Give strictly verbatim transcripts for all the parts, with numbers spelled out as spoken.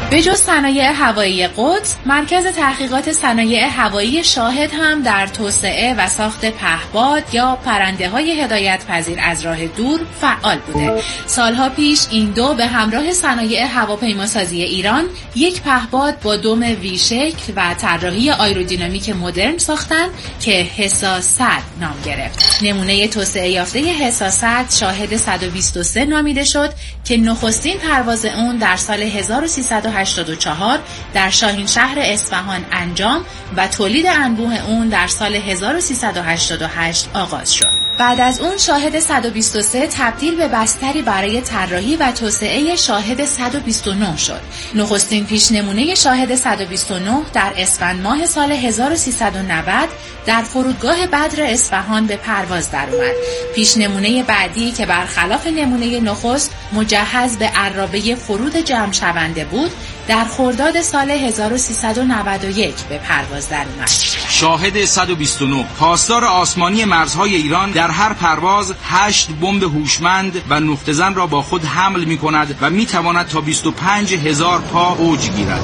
به جز صنایع هوایی قدس، مرکز تحقیقات صنایع هوایی شاهد هم در توسعه و ساخت پهپاد یا پرنده‌های هدایت پذیر از راه دور فعال بوده. سالها پیش این دو به همراه صنایع هواپیماسازی ایران یک پهپاد با دم وی شکل و طراحی آیرودینامیک مدرن ساختند که حصا صد نام گرفت. نمونه توسعه یافته حصا صد شاهد صد و بیست و سه نامیده شد که نخستین پرواز اون در سال هزار و سیصد و هشتاد و چهار در شاهین شهر اصفهان انجام و تولید انبوه اون در سال هزار و سیصد و هشتاد و هشت آغاز شد. بعد از اون شاهد صد و بیست و سه تبدیل به بستری برای طراحی و توسعه شاهد صد و بیست و نه شد. نخستین پیشنمونه شاهد صد و بیست و نه در اسفند ماه سال هزار و سیصد و نود در فرودگاه بدر اصفهان به پرواز درآمد. پیشنمونه بعدی که برخلاف نمونه نخست مجهز به عرابه فرود جمع شونده بود، در خرداد سال هزار و سیصد و نود و یک به پرواز درآمد. شاهد صد و بیست و نه پاسدار آسمانی مرزهای ایران در هر پرواز هشت بمب هوشمند و نقطه زن را با خود حمل می کند و می تواند تا بیست و پنج هزار پا اوج گیرد.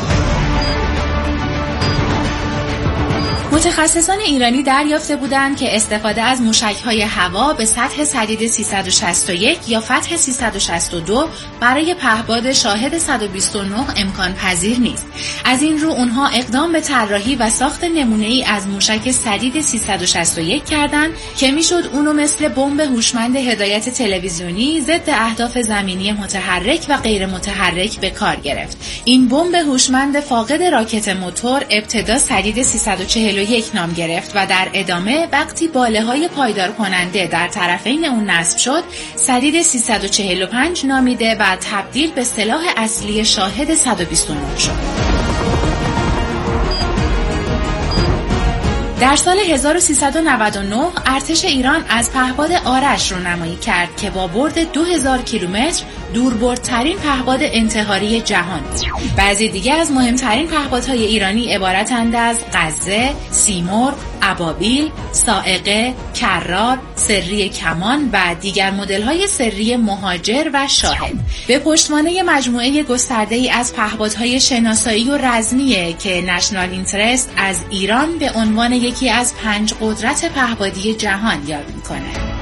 متخصصان ایرانی دریافته بودند که استفاده از موشک‌های هوا به سطح سدید سیصد و شصت و یک یا فتح سیصد و شصت و دو برای پهپاد شاهد صد و بیست و نه امکان پذیر نیست. از این رو اونها اقدام به طراحی و ساخت نمونه‌ای از موشک سدید سیصد و شصت و یک کردند که میشد اونو مثل بمب هوشمند هدایت تلویزیونی ضد اهداف زمینی متحرک و غیر متحرک به کار گرفت. این بمب هوشمند فاقد راکت موتور ابتدا سدید سیصد و چهل و یک نام گرفت و در ادامه وقتی باله‌های پایدار کننده در طرفین اون نصب شد سدید سیصد و چهل و پنج نامیده و تبدیل به سلاح اصلی شاهد صد و بیست و نه شد. در سال هزار و سیصد و نود و نه ارتش ایران از پهپاد آرش رونمایی کرد که با برد دو هزار کیلومتر دوربردترین پهپاد انتحاری جهان بود. بعضی دیگه از مهمترین پهپادهای ایرانی عبارتند از غزه، سیمرغ، ابابیل، صاعقه، کرار، سری کمان و دیگر مدل‌های سری مهاجر و شاهد. به پشتوانه مجموعه گسترده‌ای از پهپادهای شناسایی و رزمیه که نشنال اینترست از ایران به عنوان یکی از پنج قدرت پهپادی جهان یاد می‌کنه.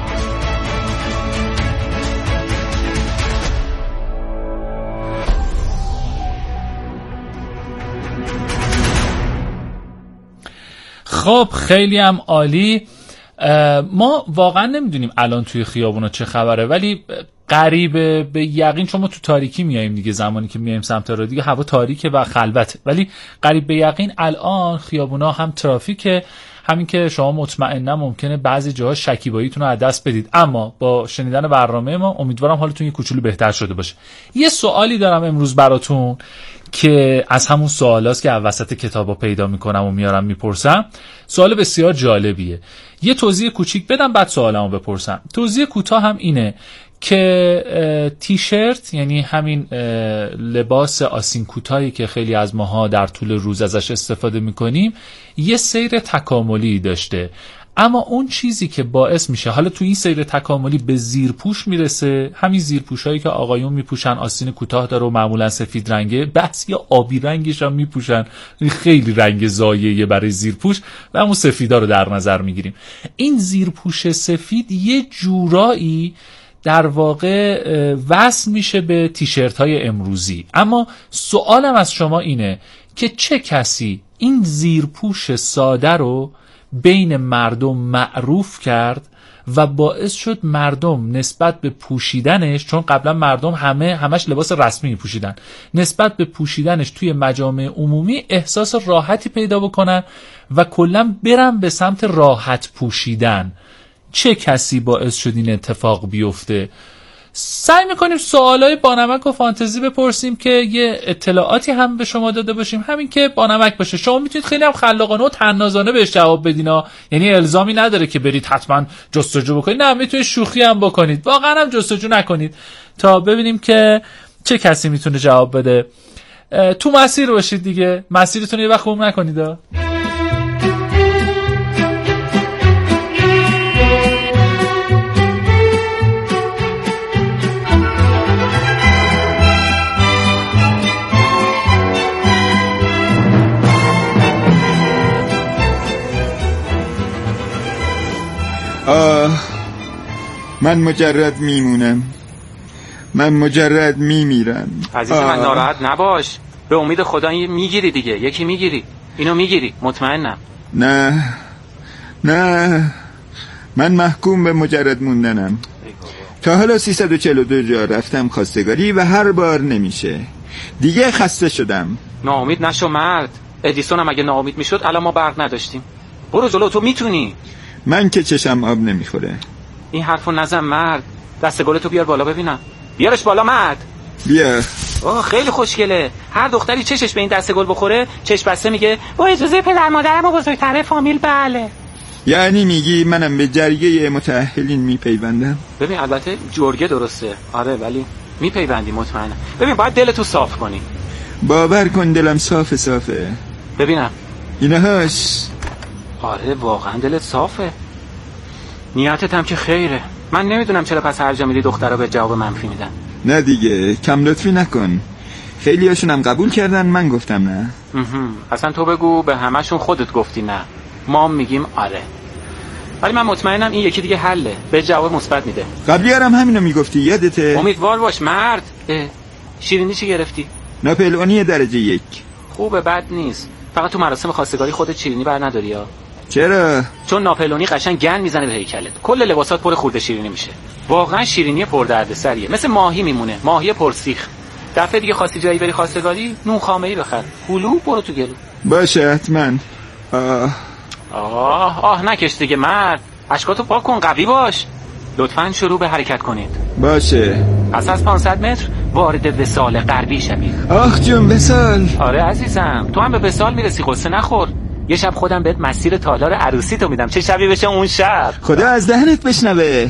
خب خیلی هم عالی. ما واقعا نمیدونیم الان توی خیابونا چه خبره، ولی قریب به یقین چون ما تو تاریکی میاییم دیگه، زمانی که میایم سمت راه دیگه هوا تاریکه و خلوته، ولی قریب به یقین الان خیابونا هم ترافیکه. همین که شما مطمئنا ممکنه بعضی جاها شکیباییتون رو از دست بدید، اما با شنیدن برنامه ما امیدوارم حالتون یه کوچولو بهتر شده باشه. یه سوالی دارم امروز براتون که از همون سوالاست که وسط کتابا پیدا میکنم و میارم میپرسم. سوال بسیار جالبیه. یه توضیح کوچیک بدم بعد سوالمو بپرسم. توضیح کوتاه هم اینه که تیشرت، یعنی همین لباس آستین کوتاهی که خیلی از ماها در طول روز ازش استفاده میکنیم، یه سیر تکاملی داشته، اما اون چیزی که باعث میشه حالا تو این سیر تکاملی به زیرپوش میرسه، همین زیرپوشایی که آقایون میپوشن آستین کوتاه داره و معمولا سفید رنگه، بعضی آبی رنگش هم میپوشن، خیلی رنگ زاییه برای زیرپوش و همون سفیدا رو در نظر میگیریم. این زیرپوش سفید یه جورایی در واقع وصل میشه به تیشرت های امروزی. اما سوالم از شما اینه که چه کسی این زیرپوش ساده رو بین مردم معروف کرد و باعث شد مردم نسبت به پوشیدنش، چون قبلا مردم همه همش لباس رسمی پوشیدن، نسبت به پوشیدنش توی مجامع عمومی احساس راحتی پیدا بکنن و کلا برن به سمت راحت پوشیدن. چه کسی باعث شد این اتفاق بیفته؟ سعی میکنیم سوالای بانمک و فانتزی بپرسیم که یه اطلاعاتی هم به شما داده باشیم، همین که بانمک باشه. شما میتونید خیلی هم خلاقانه و طنازانه بهش جواب بدین ها، یعنی الزامی نداره که برید حتما جستجو بکنید، نه میتونید شوخی هم بکنید، واقعا هم جستجو نکنید تا ببینیم که چه کسی میتونه جواب بده. تو مسیر باشید دیگه، مسیرتون یه وقت گم نکنید ها. من مجرد میمونم، من مجرد میمیرم. عزیز من ناراحت نباش، به امید خدا میگیری دیگه، یکی میگیری، اینو میگیری، مطمئنم. نه نه، من محکوم به مجرد موندنم. تا حالا سیصد و چهل و دو جا رفتم خواستگاری و هر بار نمیشه. دیگه خسته شدم. ناامید نشو مرد. ادیسون هم اگه ناامید میشد الان ما برق نداشتیم. برو جلو، تو میتونی. من که چشم آب نمیخوره. این حرفو نزن مرد. دست گلتو بیار بالا ببینم. بیارش بالا مرد. بیا. آه خیلی خوشگله. هر دختری چشش به این دست گل بخوره چش بسته میگه با اجازه پدر مادرم و بزرگتره فامیل بله. یعنی میگی منم به جرگه متأهلین میپیوندم؟ ببین البته جرگه درسته، آره، ولی میپیوندی مطمئنم. ببین باید دلتو صاف کنی. باور کن دلم صاف صافه. ببینم اینهاش. آره واقعا دلت صافه. نیتت هم که خیره. من نمیدونم چرا پس هر جا میری دخترها به جواب منفی میدن. نه دیگه کم لطفی نکن. خیلی هاشون هم قبول کردن، من گفتم نه. اصلا تو بگو به همشون خودت گفتی نه، ما میگیم آره. ولی من مطمئنم این یکی دیگه حله، به جواب مثبت میده. قبلیارم همینو میگفتی، یادته؟ امیدوار باش مرد. شیرینی چی گرفتی؟ ناپلئونی درجه یک. خوبه، بد نیست. فقط تو مراسم خواستگاری خودت شیرینی بر نداری ها؟ چرا؟ چون ناپلئونی قشنگ گن میزنه به هیکلت، کل لباسات پر خورده شیرینی میشه. واقعا شیرینی پر دردسریه، مثل ماهی میمونه، ماهی پرسیخ. دفعه دیگه خواستی جایی بری خواستگاری نون خامه‌ای بخر، هلو برو تو گلو. باشه حتما. آه آه آه نکش دیگه مرد. اشکاتو پاک کن، قوی باش. لطفاً شروع به حرکت کنید. باشه. پس از پانصد متر وارد وصال غربی شوید. آخ جون وصال. آره عزیزم، تو هم به وصال میرسی، قصه نخور. یه شب خودم بهت مسیر تالار عروسی تو میدم، چه شبی بشه اون شب. خدا از دهنت بشنوه.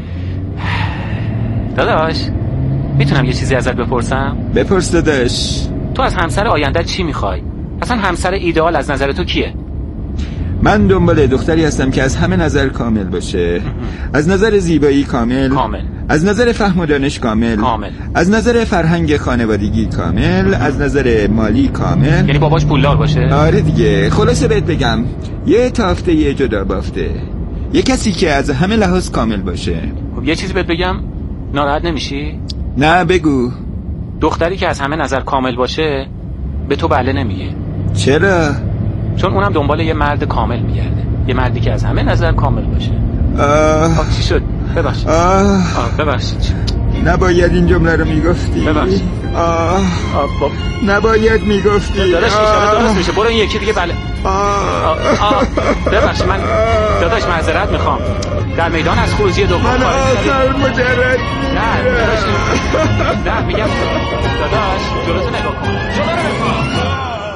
داداش میتونم یه چیزی ازت بپرسم؟ بپرس داداش. تو از همسر آینده چی میخوای؟ اصلا همسر ایدئال از نظر تو کیه؟ من دنبال دختری هستم که از همه نظر کامل باشه. از نظر زیبایی کامل، کامل. از نظر فهم و دانش کامل، کامل. از نظر فرهنگ خانوادگی کامل، از نظر مالی کامل. یعنی باباش پولدار باشه؟ آره دیگه. خلاصه بهت بگم یه تافته یه جدا بافته، یه کسی که از همه لحاظ کامل باشه. خب یه چیزی بهت بگم، ناراحت نمیشی؟ نه بگو. دختری که از همه نظر کامل باشه به تو بله نمیگه. چرا؟ چون اونم دنبال یه مرد کامل میگرده، یه مردی که از همه نظر کامل باشه. آه آه چی شد؟ ببخشید. آه آه ببخشید. نباید این جمله رو میگفتی. ببخشید. آه آه باب. نباید میگفتی. داداش اشاره درست میشه، برو این یکی دیگه بله. آه آه آه ببخشید من داداش معذرت میخوام. در میدان از خروجی دوم من آخر مجرد نه داداش نه میگم داداش جلوتو نگاه کن. جلو رو نگاه.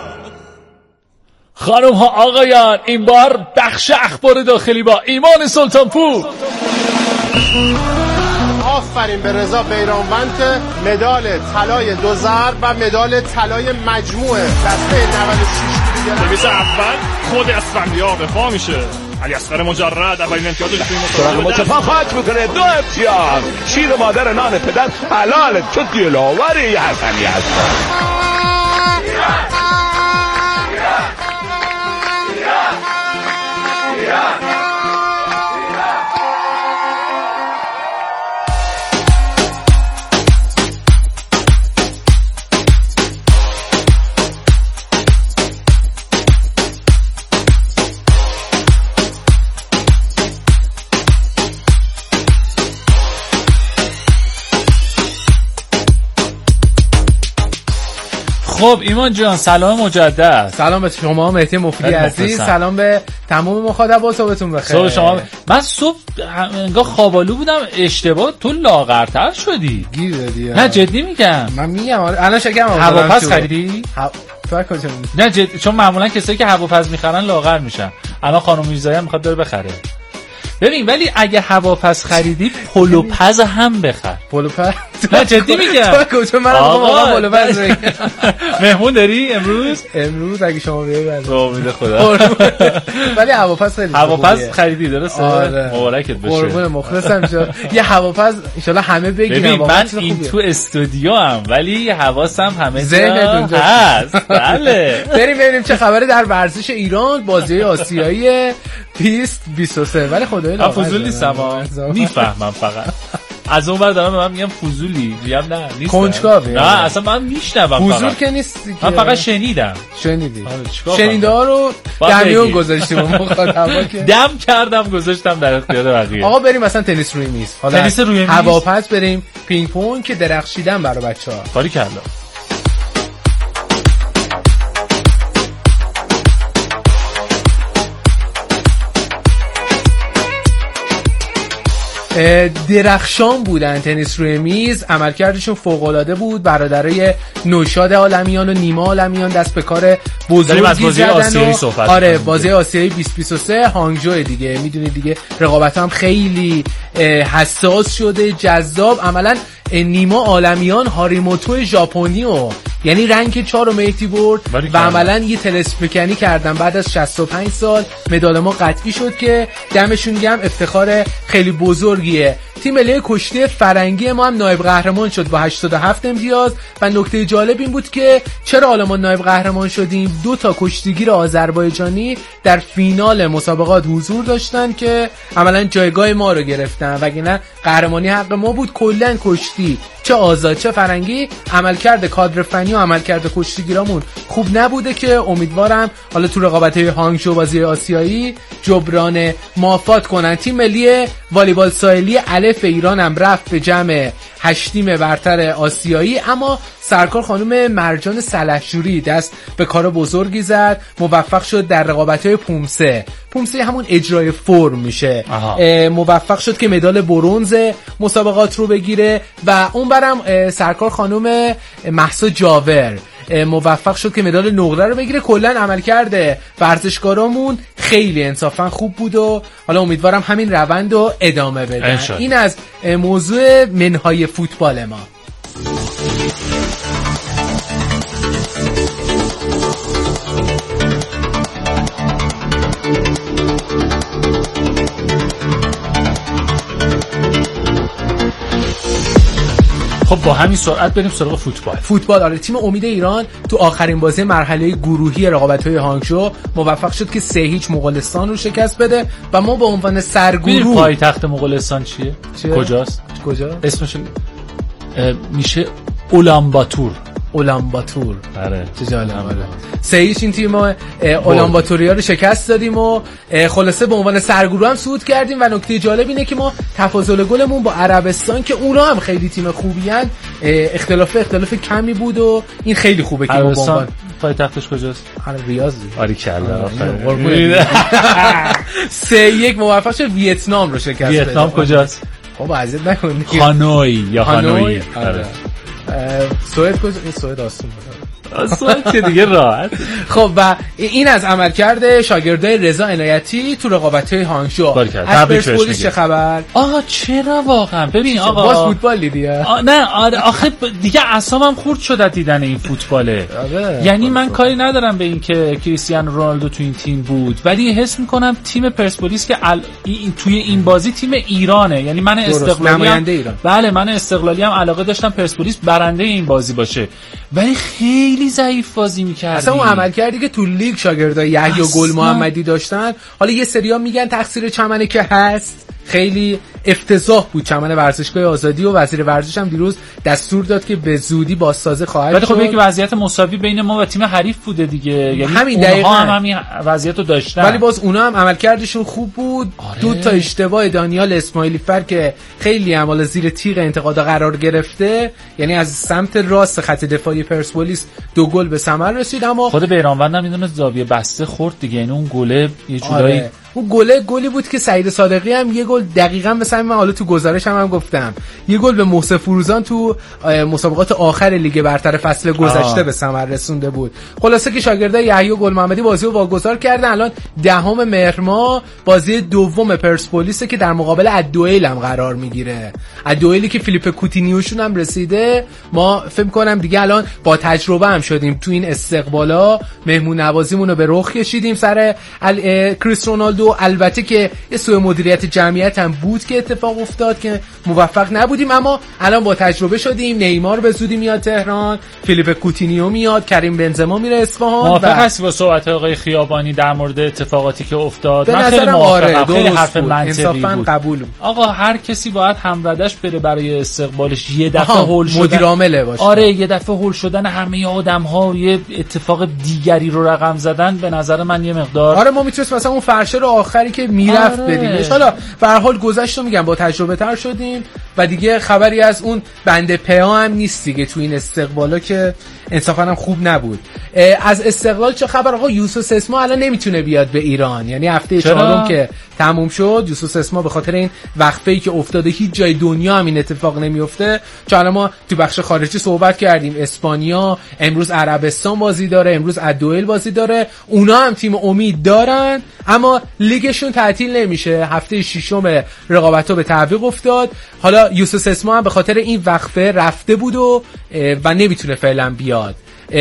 خانم ها آقایان، این بار بخش اخبار داخلی با ایمان سلطانپور. آفرین به رضا بیرانوند که مدال طلای دو ضرب و مدال طلای مجموعه دسته نود و شش کیلوگرم. نویس اول خود اسفندیار دفاع میشه. علی اصغر مجرد اولین امتیازش توی مسابقه متفاوت میکنه. دو امتیاز. شیر مادر نان پدر حلاله، تو دلاوری یه حسنی هست. خب ایمان جان سلام مجدد. سلام به شما مهدی مفیدی عزیز، سلام به تمام مخاطبان، صبحتون بخیر. صبح شما. من صبح انگار خوابالو بودم، اشتباه تو لاغرتر شدی. گیر دادی. نه جدی میگم. من میگم الان شکم هواپس خریدی؟ ها... تو کجا؟ نه جدی، چون معمولا کسایی که هواپس میخرن لاغر میشن. الان خانم میرزایی هم میخواد بره بخره. ببین ولی اگه هواپس خریدی پلوپز هم بخر. پلوپز نه جدی میگم. تو کجا من واقعا بالا بس مهمون داری امروز؟ امروز اگه شما بیاید با امید خدا. ولی هواپس خیلی هواپس خریدی درسته؟ مبارکت بشه. قربون مخلصم ان یه هواپس ان شاء الله همه بگیرن. من این تو استودیو ام ولی حواسم همه جا هست. بله. بریم ببینیم چه خبره در ورزش ایران بازی آسیایی بیست بیست و سه. ولی خدای من فضول نیستم میفهمم فقط از اون ور دارم من میگم فضولی میگم نه نیستم کنجکاوی نه اصلا من میشنوم فضول که نیستی من فقط شنیدم شنیدی شنیده ها رو در میون گذاشتیم مخاطبا که دم کردم گذاشتم در اختیار بقیه. آقا بریم مثلا تنیس روی میز حالا تنیس روی میز هواپس بریم پینگ پونگ که درخشیدن برای بچه‌ها کاری کردم. درخشان بودن تنیس روی میز، عملکردشون فوق‌العاده بود. برادرای نوشاد عالمیان و نیما عالمیان دست به کار بزرگی زدن و آره بازی آسیایی بیست بیست و سه هانگجو دیگه میدونید دیگه رقابت هم خیلی حساس شده جذاب. عملا نیما عالمیان هاریموتو ژاپنی و یعنی رنگ چهار مهدی برد و عملا یه تلسپیکنی کردن بعد از شصت و پنج سال مدال ما قطعی شد که دمشون گرم، افتخار خیلی بزرگیه. تیم ملی کشتی فرنگی ما هم نایب قهرمان شد با هشتاد و هفت امتیاز و نکته جالب این بود که چرا حالا ما نایب قهرمان شدیم، دو تا کشتیگیر آذربایجانی در فینال مسابقات حضور داشتن که عملا جایگاه ما رو گرفتن وگرنه قهرمانی حق ما بود. کلا کشتی چه آزاد چه فرنگی عملکرد کادر فنی و عملکرد کشتیگیرامون خوب نبوده که امیدوارم حالا تو رقابت‌های هانگجو بازی آسیایی جبران مافات کنن. تیم ملی والیبال ساحلی الف ایران هم رفت به جمع هشتیم برتر آسیایی، اما سرکار خانم مرجان سلحشوری دست به کار بزرگی زد، موفق شد در رقابت‌های پومسه پومسه همون اجرای فرم میشه موفق شد که مدال برنز مسابقات رو بگیره و اون برم سرکار خانم مهسا جاور موفق شد که مدال نقره رو بگیره. کلا عمل کرده ورزشکارامون خیلی انصافا خوب بود و حالا امیدوارم همین روند رو ادامه بدن. این از موضوع منهای فوتبال ما. خب با همین سرعت بریم سراغ فوتبال. فوتبال آره تیم امید ایران تو آخرین بازی مرحله گروهی رقابت‌های هانگجو موفق شد که سه هیچ مغولستان رو شکست بده و ما به عنوان سرگروه. پایتخت مغولستان چیه؟ چیه؟ کجاست؟ کجا؟ اسمش میشه اولانباتور. اولانباتور آره چه جالب. سه هیچ این تیم اولانباتوریا رو شکست دادیم و خلاصه به عنوان سرگروه هم صعود کردیم و نکته جالب اینه که ما تفاضل گلمون با عربستان که اونا هم خیلی تیم خوبی ان اختلاف اختلاف کمی بود و این خیلی خوبه که ما به عنوان پایتختش کجاست؟ آره ریاض. آره کلا سه یک موفق شد ویتنام رو شکست بده. ویتنام کجاست؟ خب اذیت نکنید. هانوی یا هانوی. آره سوئد کجا؟ این سوئد آسون بود. سوئد که دیگه راحت. خب و این از عملکرد شاگردای رضا عنایتی تو رقابت‌های هانگجو. از پرسپولیس چه خبر؟ آقا چرا واقعا ببین آقا باز فوتبال دیدی؟ نه آره آخه دیگه اعصابم خورد شد دیدن این فوتباله. یعنی من کاری ندارم به این که کریستیانو رونالدو تو این تیم بود ولی حس می‌کنم تیم پرسپولیس که ال... این توی این بازی تیم ایرانه. یعنی من استقلالی بله من استقلالی هم علاقه داشتم پرسپولیس برنده این بازی باشه ولی خیلی ضعیف بازی می‌کردی. اصلا اون عمل کردی که تو لیگ شاگردای یحیی گل محمدی داشتن، حالا یه سریا میگن تقصیر چمنه که هست، خیلی افتضاح بود چمن ورزشگاه آزادی و وزیر ورزش هم دیروز دستور داد که به زودی بازسازی خواهد شد. ولی خب یک وضعیت مساوی بین ما و تیم حریف بوده دیگه، یعنی همین دقیقاً هم همین وضعیت رو داشتن ولی باز اونا هم عملکردشون خوب بود. آره. دو تا اشتباه دانیال اسماعیلی فر که خیلی عمال زیر تیغ انتقادا قرار گرفته، یعنی از سمت راست خط دفاعی پرسپولیس دو گل به ثمر رسید، اما خود بیرانوند هم میدونه زاویه بسته خورد دیگه، یعنی اون گله یه جورایی آره. اون گله گلی بود که سعید صادقی هم یه گل دقیقاً مثلا من حالا تو گزارشم هم, هم گفتم یه گل به محسن فروزان تو مسابقات آخر لیگ برتر فصل گذشته به ثمر رسونده بود. خلاصه که شاگردای یحیی گل محمدی بازی رو واگذار کردن. الان دهم مهر ماه بازی دوم پرسپولیس که در مقابل ادوئیل هم قرار میگیره. ادوئیلی که فیلیپ کوتینیوشون هم رسیده. ما فکر کنم دیگه الان با تجربه هم شدیم تو این استقبالا، مهمون نوازیمون رو به رخ کشیدیم سر کریس رونالدو. البته که یه سوء مدیریت جمعیت هم بود که اتفاق افتاد که موفق نبودیم، اما الان با تجربه شدیم. نیمار به زودی میاد تهران، فیلیپ کوتینیو میاد، کریم بنزما میره اصفهان. موافق هستی با صحبت آقای خیابانی در مورد اتفاقاتی که افتاد؟ من خیلی موافقم، خیلی حرف منطقی بود. قبول. آقا هر کسی باید همردش بره برای استقبالش. یه دفعه هول شدن مدیر عامله باشه. آره یه دفعه هول شدن همه آدم‌ها یه اتفاق دیگری رو رقم زدن به نظر من یه مقدار. آره ما میتونیم مثلا اون فرشه رو آخری که میرفت آره. بدیمش. حالا به هر حال گذشت رو میگم با تجربه تر شدیم و دیگه خبری از اون بنده پیا هم نیست دیگه تو این استقبالا که انصافا هم خوب نبود. از استقلال چه خبر؟ آقا یوسف اسما الان نمیتونه بیاد به ایران، یعنی هفته چهارم که تموم شد یوسف اسما به خاطر این وقفه‌ای که افتاده هیچ جای دنیا هم این اتفاق نمیفته. چون ما تو بخش خارجی صحبت کردیم، اسپانیا امروز عربستان بازی داره، امروز ادوئیل بازی داره، اونا هم تیم امید دارن اما لیگشون تعطیل نمیشه. هفته ششم رقابت‌ها به تعویق افتاد. حالا یوسف اسما هم به خاطر این وقفه رفته بود و و نمیتونه فعلا بیاد.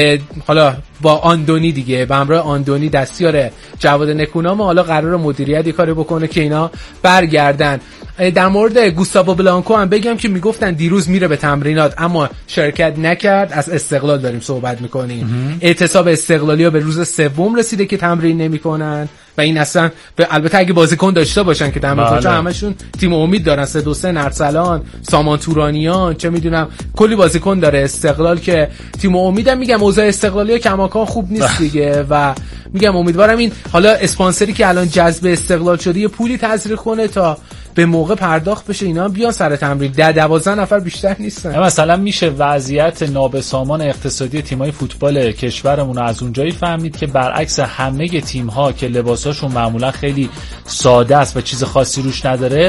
حالا با آندونی دیگه به همراه آندونی دستیار جواد نکونام حالا قرار مدیریت کاری بکنه که اینا برگردن. در مورد گوستاوو بلانکو هم بگم که میگفتن دیروز میره به تمرینات اما شرکت نکرد. از استقلال داریم صحبت میکنیم. اعتصاب استقلالی ها به روز سوم رسیده که تمرین نمیکنن و این اصلا البته اگه بازیکن داشته باشن که تمرین کنن، همشون تیم امید دارن، سه دو سه ارسلان، سامان تورانیان، چه میدونم کلی بازیکن داره استقلال که تیم امیدم میگم اوضاع استقلالی کماکان خوب نیست دیگه و میگم امیدوارم این حالا اسپانسری که الان جذب استقلال شده یه پولی تزریق کنه تا به موقع پرداخت بشه، اینا بیان سر تمرین. ده دوازده نفر بیشتر نیستن. مثلا میشه وضعیت نابسامان اقتصادی تیم‌های فوتبال کشورمون از اونجایی فهمید که برعکس همه تیم‌ها که لباساشون معمولا خیلی ساده است و چیز خاصی روش نداره،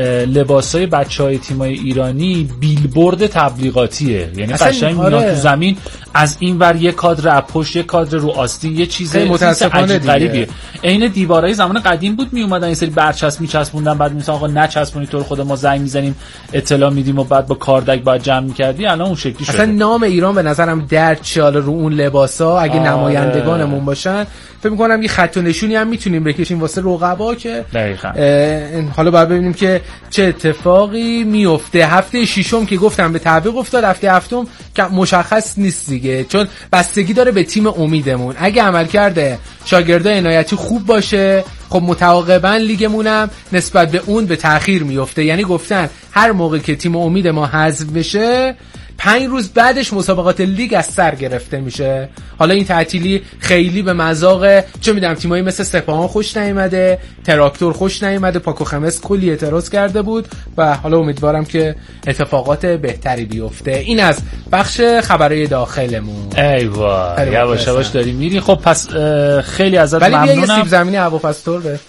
لباسای بچهای تیم‌های ایرانی بیلبورد تبلیغاتیه. یعنی قشنگ میاد تو زمین، از این ور یه کادر از پشت، یه کادر رو آستین، یه چیز متاسفانه غریبیه. عین دیوارای زمان قدیم بود می اومدن این سری برچسب میچسبوندن، بعد مثلا آقا نچسبونید تو خود ما زنگ میزنیم اطلاع میدیم و بعد با کاردک بعد جمع می‌کردی. الان اون شکلی شده. اصلا نام ایران به نظرم درد چال رو اون لباسا اگه آه. نمایندگانمون باشن فکر می‌کنم یه خط و نشونی هم میتونیم بکشیم واسه رقبا که دقیقاً. حالا باید ببینیم که چه اتفاقی میفته. هفته ششم که گفتم به تعویق افتاد، هفته هفتم که مشخص نیست دیگه، چون بستگی داره به تیم امیدمون. اگه عمل کرده شاگردای عنایتی خوب باشه خب متعاقبا لیگمونم نسبت به اون به تأخیر میفته. یعنی گفتن هر موقع که تیم امید ما حذف بشه پنج روز بعدش مسابقات لیگ از سر گرفته میشه. حالا این تعطیلی خیلی به مذاق چه میدونم تیمایی مثل سپاهان خوش نیومده، تراکتور خوش نیومده، پاکو خمس کلی اعتراض کرده بود و حالا امیدوارم که اتفاقات بهتری بیفته. این از بخش خبرهای داخلمون. ای وای یواش یواش داری میری. خب پس خیلی ازت ممنونم. ولی بیا یه سیب زمینی هواپستور به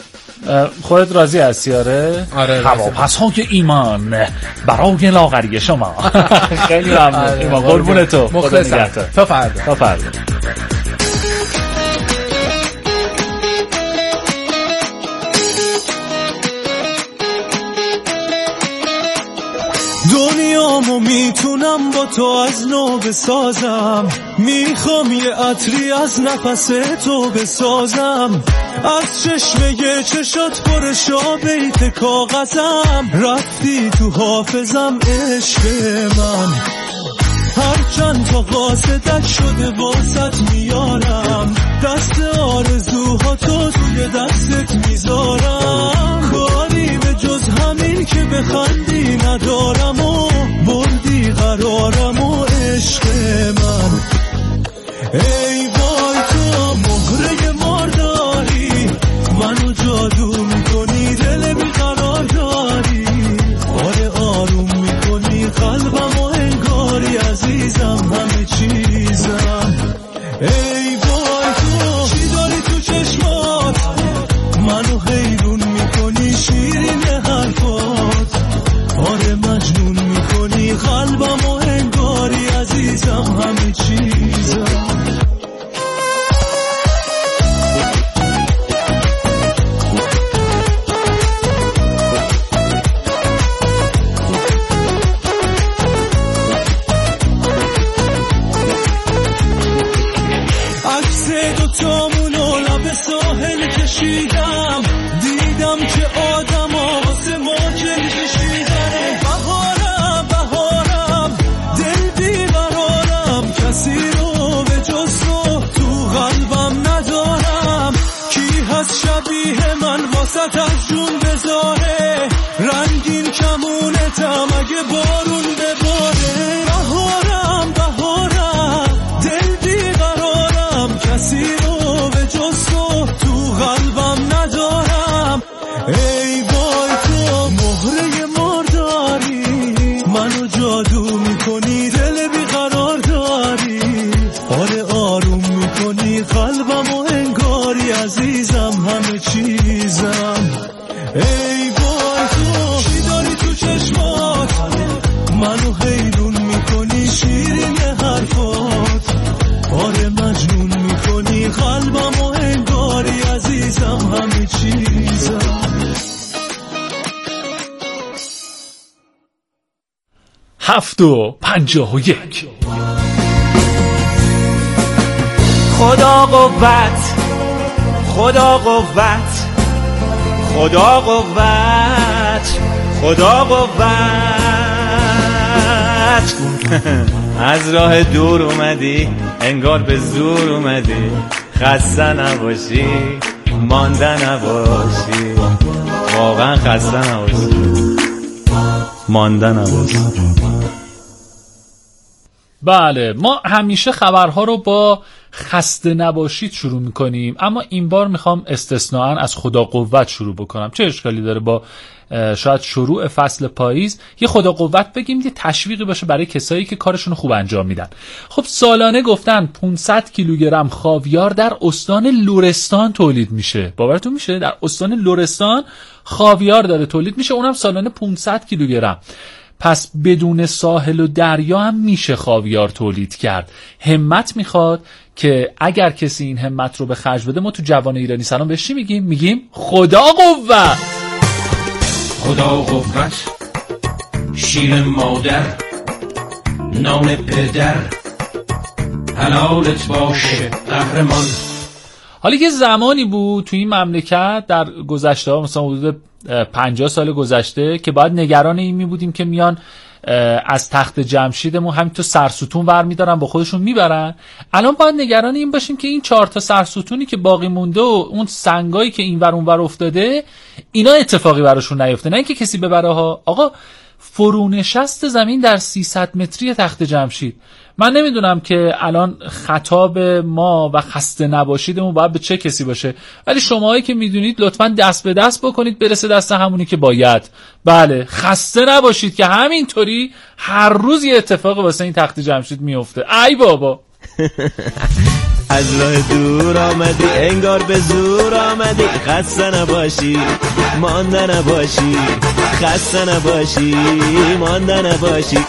خودت راضی هستی؟ آره هواپس‌های ایمان برای لاغری شما. خیلی ممنون ایمان، قربون تو، مخلصم. تا فردا. تا فردا. دنیامو میتونم با تو از نو بسازم، میخوام یه عطری از نفس تو بسازم، از چشمه چشات پر شابیت کاغذم، رفتی تو حافظم عشق من، هر چند تا قاصدت شده واسط میارم، دست آرزوها تو توی دستت میذارم، کاری به جز همین که بخندی ندارم و بردی قرارم و عشق من. ای وای تو مهره مارداری، منو جادو میکنی، دل بیقرار داری، آره آروم میکنی قلبم و انگاری عزیزم همه چیزم. ای وای تو چی داری تو چشمات، منو خیلی دست دوتامونو لب ساحل کشیدم، دیدم که آدم ها واسه ما گل کشیدن. بهارم بهارم دل بیقرارم، کسی رو به جز تو تو قلبم ندارم. کی هست شبیه من واسه از جون بذاره، رنگین کمونتم اگه بارون بباره. بهارم بهارم دل بیقرارم، کسی رو به جز تو تو قلبم ندارم. ای وای تو مهره مرداری، منو جادو میکنی دل بیقرار داری. آره آروم میکنی قلبم و انگاری عزیزم همه چیزم. ای وای تو چی داری تو چشمات، منو حیرون میکنی شیرین حرفات. آره مجنون میکنی قلبم و انگاری عزیزم همه چیزم. هفت و پنجاه و یک. خدا قوت، خدا قوت، خدا قوت، خدا قوت. از راه دور اومدی انگار به زور اومدی، خسته نباشی مانده نباشی، واقعا خسته نباشی مانده نباشی. بله، ما همیشه خبرها رو با خسته نباشید شروع میکنیم، اما این بار میخوام استثناءً از خدا قوت شروع بکنم. چه اشکالی داره با شاید شروع فصل پاییز یه خدا قوت بگیم، یه تشویقی باشه برای کسایی که کارشون خوب انجام میدن. خب سالانه گفتن پانصد کیلوگرم خاویار در استان لرستان تولید میشه. باورتون میشه در استان لرستان خاویار داره تولید میشه، اونم سالانه پانصد کیلوگرم. پس بدون ساحل و دریا هم میشه خاویار تولید کرد. همت میخواد که اگر کسی این همت رو به خرج بده، ما تو جوان ایرانی سلام بهش میگیم؟ میگیم خدا قوت. خدا قوت، شیر مادر، نام پدر، حلالت باشه قهرمان. حالا یه زمانی بود تو این مملکت در گذشته ها، مثلا حدود پنجاه سال گذشته، که باید نگران این می بودیم که میان از تخت جمشیدمون همینطور سرستون ور میدارن با خودشون میبرن. الان باید نگران این باشیم که این چهار تا سرستونی که باقی مونده و اون سنگایی که این ور اون ور افتاده، اینا اتفاقی براشون نیفته، نه اینکه کسی ببره ها. آقا فرونشست زمین در سیصد متری تخت جمشید. من نمیدونم که الان خطاب ما و خسته نباشیدمون باید به چه کسی باشه، ولی شماهایی که میدونید لطفاً دست به دست بکنید برسه دست همونی که باید. بله، خسته نباشید که همینطوری هر روز یه اتفاق واسه این تخت جمشید میفته. ای بابا. از راه دور آمدی انگار به زور آمدی، خسته نباشی مانده نباشی، خسته نباشی مانده نباشی.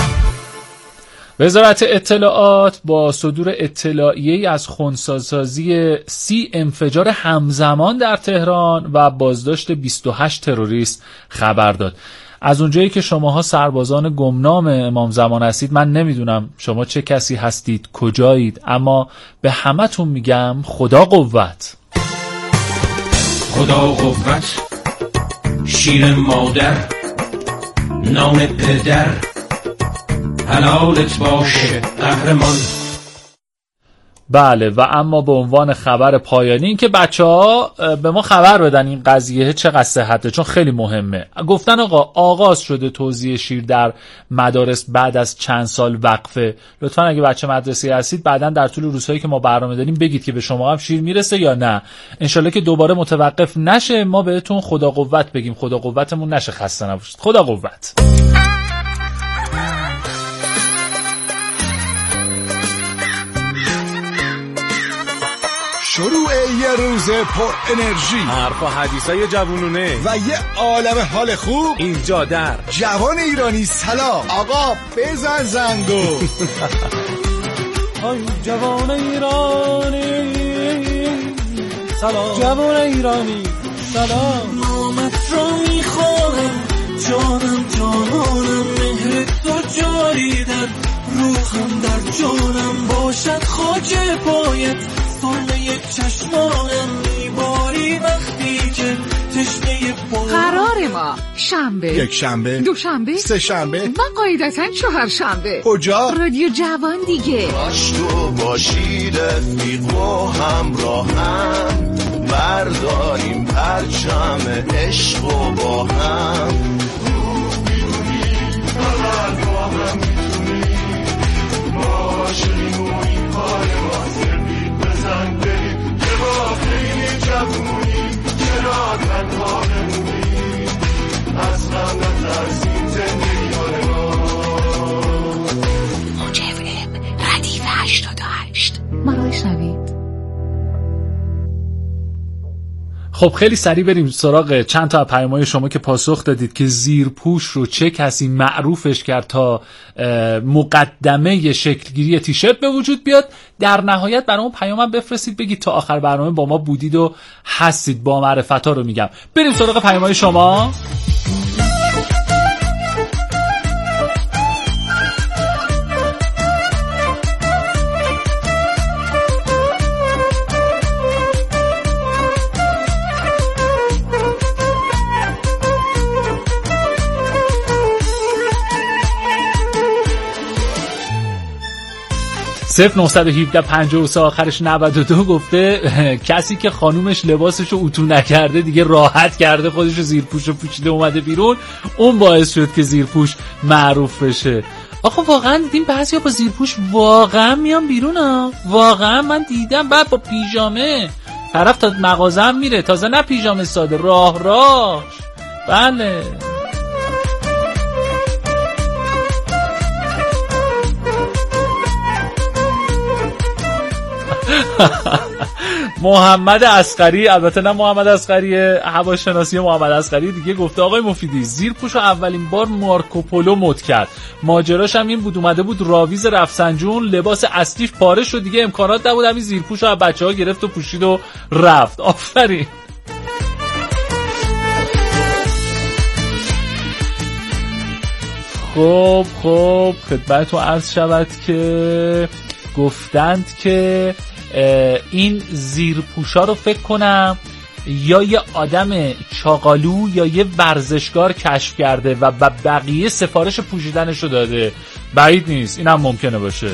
وزارت اطلاعات با صدور اطلاعیه‌ای از خنثی‌سازی سی انفجار همزمان در تهران و بازداشت بیست و هشت تروریست خبر داد. از اونجایی که شماها سربازان گمنام امام زمان هستید، من نمیدونم شما چه کسی هستید، کجایید، اما به همتون میگم خدا قوت. خدا قوت، شیر مادر، نام پدر، حلالت باشه قهرمان. بله، و اما به عنوان خبر پایانی این که بچه ها به ما خبر بدن این قضیه چقدر صحته، چون خیلی مهمه. گفتن آقا آغاز شده توزیع شیر در مدارس بعد از چند سال وقفه. لطفا اگه بچه مدرسه هستید بعداً در طول روزهایی که ما برنامه داریم بگید که به شما هم شیر میرسه یا نه، انشالله که دوباره متوقف نشه، ما بهتون خدا قوت بگیم، خدا قوتمون نشه خسته نباشید. خدا قوت. شروع یه روز پر انرژی، حرف و حدیثای جوونونه و یه عالم حال خوب اینجا در جوان ایرانی. سلام آقا، بزن زنگو. آی جوان ایرانی سلام، جوان ایرانی سلام. نامت رو میخوانم جانم جانانم، مهر تو جاری در روحم در جانم باشد، خاک پایت شنبه، یک شنبه، دو شنبه، سه شنبه و قاعدتاً چهار شنبه. کجا؟ رادیو جوان دیگه. باش تو باشی رفیق و همراهم، برداریم پرچم عشق و با هم. فقط با هم میتونیم باشیم و این کار ما سربید بزن بریم که با خیلی جوونیم، چرا تنها بمونیم، اصلا نترسیم زندگی های ما. موجب ردیف هشتاد و هشت ما رو شنوید. خب خیلی سریع بریم سراغ چند تا پیام‌های شما که پاسخ دادید که زیرپوش رو چه کسی معروفش کرد تا مقدمه شکلگیری تیشرت به وجود بیاد. در نهایت برامون پیام بفرستید بگید تا آخر برنامه با ما بودید و هستید، با معرفتا رو میگم. بریم سراغ پیام‌های شما. صفر نه یک هفت پنجاه و سه آخرش نود و دو گفته کسی که خانومش لباسشو اتو نکرده دیگه راحت کرده خودشو زیرپوشو پوشیده اومده بیرون، اون باعث شد که زیرپوش معروف بشه. آخه واقعا دیدیم بعضیا با زیرپوش واقعا میان بیرون ها، واقعا من دیدم. بعد با پیژامه طرف تا مغازه هم میره، تازه نه پیژامه ساده، راه راهش. بله محمد اصغری، البته نه محمد اصغری هواشناسی محمد اصغری دیگه، گفته آقای مفیدی زیرپوشو اولین بار مارکوپولو مد کرد، ماجراش هم این بود اومده بود راویز رفسنجون، لباس اصلیش پاره شد دیگه، امکانات نبود، همین زیرپوشو از بچه‌ها گرفت و پوشید و رفت. آفرین. خب خب خدمتتون عرض شود که گفتند که این زیرپوشا رو فکر کنم یا یه آدم چاقالو یا یه ورزشکار کشف کرده و بقیه سفارش پوشیدنش رو داده. بعید نیست، این هم ممکنه باشه.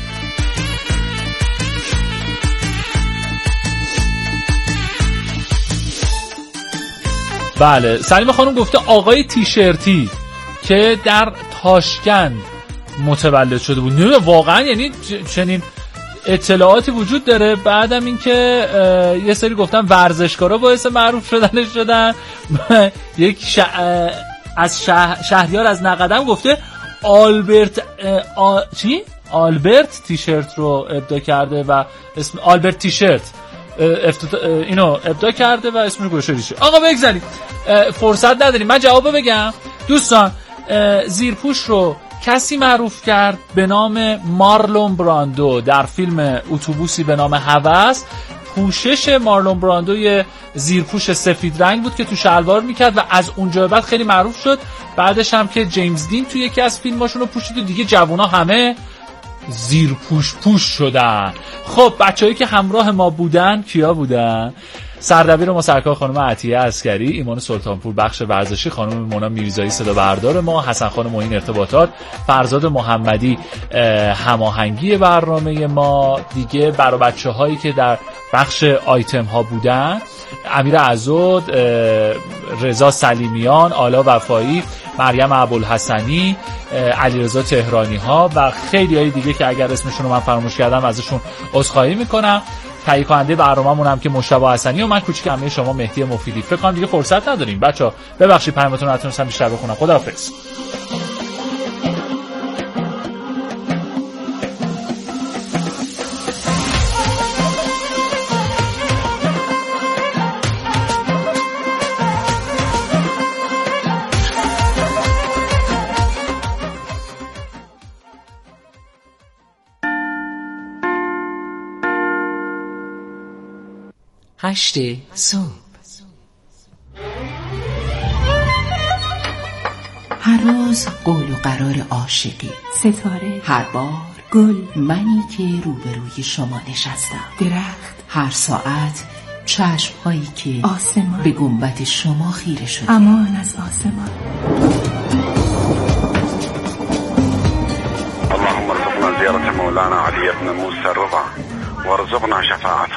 بله سلیم خانم گفته آقای تیشرتی که در تاشکند متولد شده بود. نه واقعا یعنی چنین اطلاعاتی وجود داره. بعدم این که یه سری گفتن ورزشکارا باعث معروف شدنش شدن. یک ش... از شه... شهریار از نقدم گفته آلبرت آ... چی؟ آلبرت تیشرت رو ابداع کرده و اسم آلبرت تیشرت افتت... اینو ابداع کرده و اسمش گذاشته شده. آقا بگذارید فرصت نداریم من جواب بگم. دوستان زیرپوش رو کسی معروف کرد به نام مارلون براندو در فیلم اتوبوسی به نام هوس. پوشش مارلون براندو یه زیرپوش سفید رنگ بود که تو شلوار میکرد و از اونجا بعد خیلی معروف شد. بعدش هم که جیمز دین توی یکی از فیلماشون رو پوشید و دیگه جوونا همه زیرپوش پوش شدن. خب بچه‌هایی که همراه ما بودن کیا بودن؟ سردبیر ما سرکار خانم عطیه عسکری، ایمان سلطانپور بخش ورزشی، خانم مونا میرزایی صدا بردار ما، حسن خان معین ارتباطات، فرزاد محمدی هماهنگی برنامه ما، دیگه برای بچه‌هایی که در بخش آیتم ها بودن امیر عزود، رضا سلیمیان، آلا وفایی، مریم ابوالحسنی، علیرضا تهرانی ها و خیلی های دیگه که اگر اسمشون رو من فراموش کردم ازشون عذرخواهی میکنم. تهیه کننده برنامه‌مون هم که مجتبی حسنی و من کوچیک عمه شما مهدی مفیدی. فکر کنم دیگه فرصت نداریم بچه‌ها، ببخشید پیامتون رو نتونستم بیشتر بخونم. خداحافظ. هشت صبح. هر روز قول و قرار عاشقی، ستاره، هر بار گل، منی که روبروی شما نشستم، درخت، هر ساعت چشم‌هایی که آسمان به گنبد شما خیره شده. امان از آسمان. اللهم ارزقنا زيارة مولانا علي بن موسى الرضا وارزقنا شفاعته